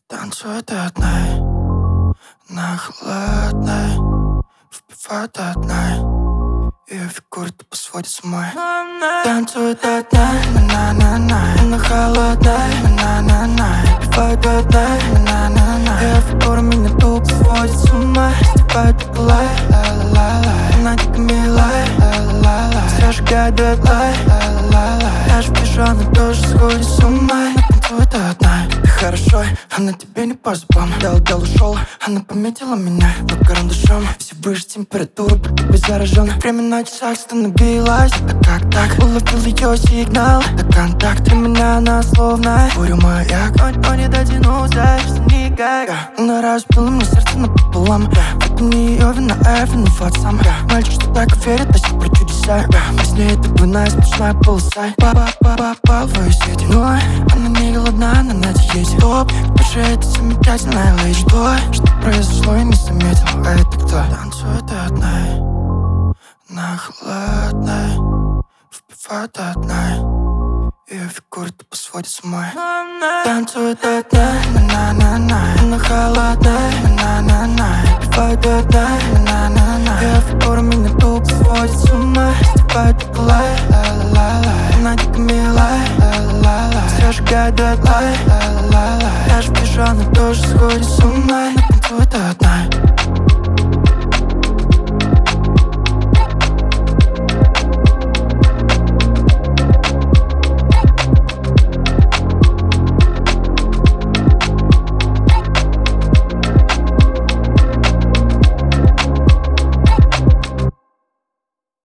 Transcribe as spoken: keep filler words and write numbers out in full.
Танцует одна на холодной, впивает одна, ее фигура тупо сводит с ума. Танцует одна на-на-на-на, на холодной, на-на-на-на, впивает одна, на-на-на-на, ее фигура меня тупо сводит с ума. Степает лай, ла-ла-ла, она дико милая, ла-ла-ла, зажигает дедлайн, ла-ла-ла, я же вижу, она тоже сходит с ума. Танцует одна, и хорошо, она тебе не по зубам. Дал, дал, ушел, она пометила меня под карандашом. Все выше температуры, под тобой заражен. Время на часах становилось, да как так? Уловил ее сигнал, да контакт. Для меня она словно бурю маяк. Он, он не дотянулся, все никак. Она разбила мне сердце напополам. Это не ее вина, а я виноват сам. Мальчик, что так верит, а про чудеса. Во сне это двойная сплошная полоса. Папа, папа, попал в твою сеть. Но она не голодна, она на диете. Топ, пиши, это замечательная леди. Что, что произошло, я не заметил. А это кто? Танцует одна на холодной, впивает одна, ее фигура тупо сводит с ума. Танцует одна на-на-на-на, на холодной, на-на-на, впивает одна, на-на-на, ее фигура меня тупо сводит с ума. Степает лай, ла-ла-ла, она дико милая, ла-ла-ла, зажигает дедлайн, ла-ла-ла, я же вижу, она тоже сходит с ума. Танцует одна.